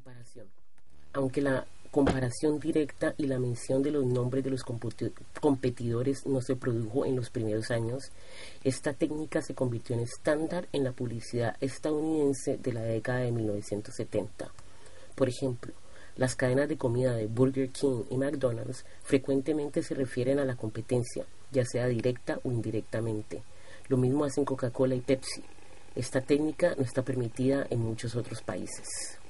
Comparación. Aunque la comparación directa y la mención de los nombres de los competidores no se produjo en los primeros años, esta técnica se convirtió en estándar en la publicidad estadounidense de la década de 1970. Por ejemplo, las cadenas de comida de Burger King y McDonald's frecuentemente se refieren a la competencia, ya sea directa o indirectamente. Lo mismo hacen Coca-Cola y Pepsi. Esta técnica no está permitida en muchos otros países.